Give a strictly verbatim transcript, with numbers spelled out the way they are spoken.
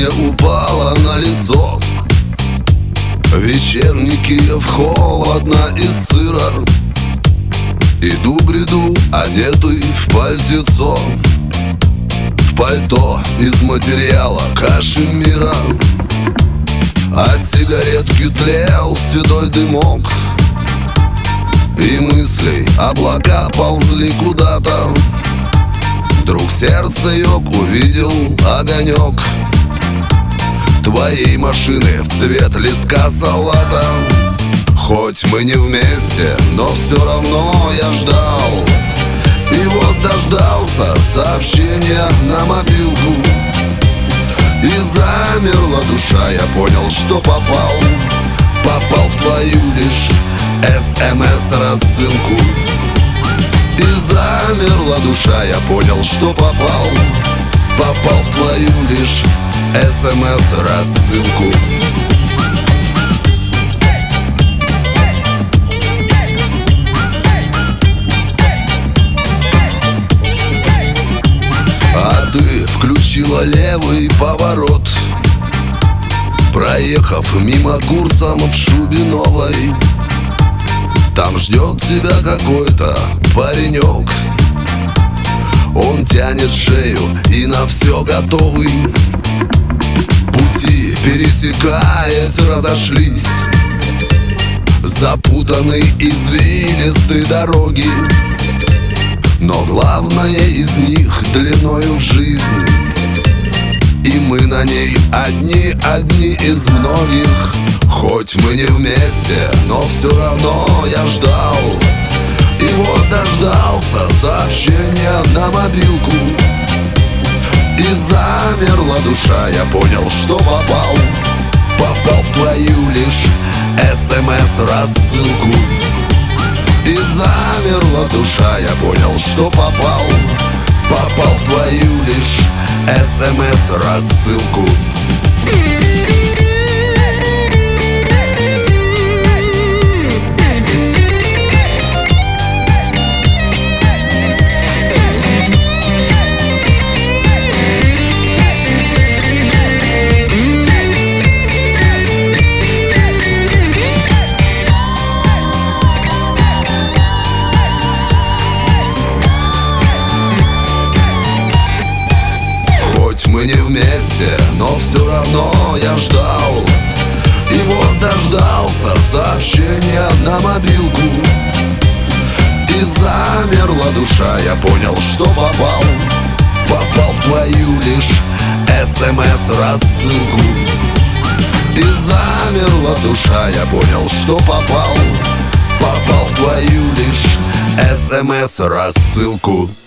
мне упала на лицо. Вечерний Киев, холодно и сыро. Иду, бреду, одетый в пальтецо, в пальто из материала кашемира. А сигаретки тлел седой дымок, и мыслей облака ползли куда-то. Вдруг сердце ёк, увидел огонек твоей машины в цвет листка салата. Хоть мы не вместе, но все равно я ждал. И вот дождался сообщения на мобилку, и замерла душа, я понял, что попал. Попал в твою лишь эс эм эс-рассылку. И замерла душа, я понял, что попал. Попал в твою лишь эс эм эс-рассылку. А ты включила левый поворот, проехав мимо курсом в шубе новой. Там ждет тебя какой-то паренек. Он тянет шею и на все готовый. Пути, пересекаясь, разошлись. Запутанной извилистой дороги, но главное из них длиною в жизнь. И мы на ней одни, одни из многих. Хоть мы не вместе, но все равно я ждал. И вот дождался сообщения на мобилку, и замерла душа, я понял, что попал. Попал в твою лишь эс эм эс-рассылку. И замерла душа, я понял, что попал. Попал в твою лишь эс эм эс-рассылку. Мы не вместе, но все равно я ждал. И вот дождался сообщения на мобилку, и замерла душа, я понял, что попал. Попал в твою лишь эс эм эс-рассылку. И замерла душа, я понял, что попал. Попал в твою лишь эс эм эс-рассылку.